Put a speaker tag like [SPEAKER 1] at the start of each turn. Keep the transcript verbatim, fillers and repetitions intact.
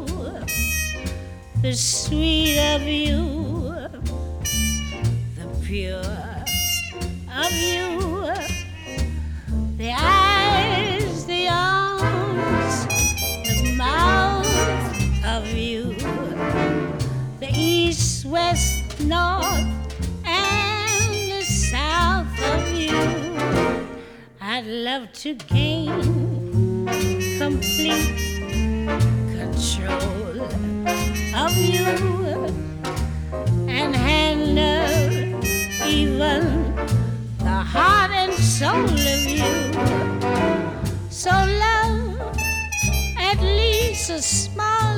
[SPEAKER 1] the sweet of you, the pure of you, the eyes, the arms, the mouth of you, the east, west, north, and the south of you. I'd love to gain complete control of you and handle even the heart and soul of you. So love at least a small